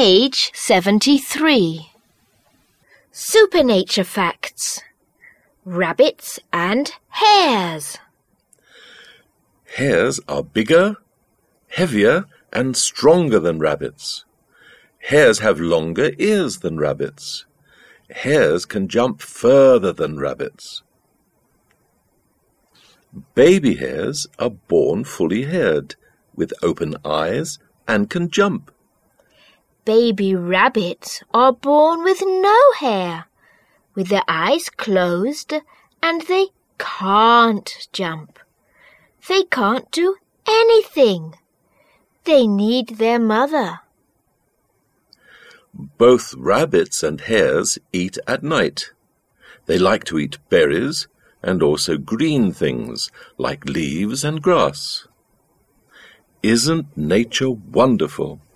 Page 73. Supernature Facts. Rabbits and hares. Hares are bigger, heavier, and stronger than rabbits. Hares have longer ears than rabbits. Hares can jump further than rabbits. Baby hares are born fully haired, with open eyes, and can jump. Baby rabbits are born with no hair, with their eyes closed, and they can't jump. They can't do anything. They need their mother. Both rabbits and hares eat at night. They like to eat berries and also green things like leaves and grass. Isn't nature wonderful?